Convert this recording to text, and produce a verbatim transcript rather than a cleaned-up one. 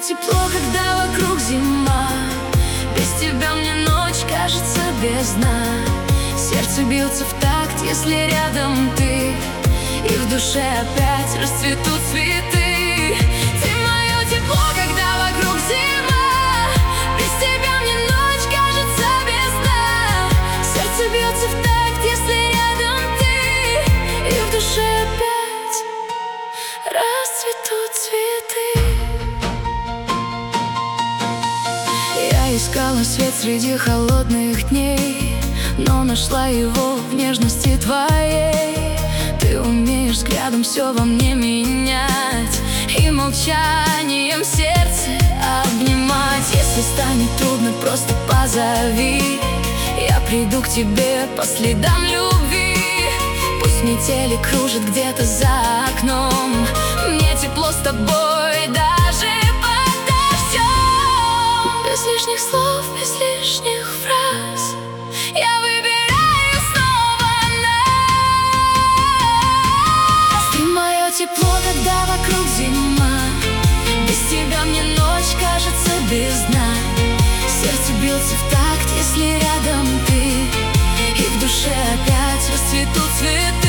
тепло, когда вокруг зима. Без тебя мне ночь кажется бездна. Сердце бьется в такт, если рядом ты, и в душе опять расцветут цветы. Ты мое тепло, когда вокруг зима. Без тебя мне ночь кажется бездна. Сердце бьется в такт, если рядом ты, и в душе опять расцветут цветы. Я искала свет среди холодных дней, но нашла его в нежности твоей. Ты умеешь взглядом все во мне менять и молчанием сердце обнимать. Если станет трудно, просто позови, я приду к тебе по следам любви. Пусть метели кружат где-то за окном, мне тепло с тобой даже под дождем. Без лишних слов, без лишних фраз я выбираю снова нас. Ты мое тепло, когда вокруг зима. Без тебя мне ночь кажется бездна. Сердце бьется в такт, если рядом ты, и в душе опять расцветут цветы.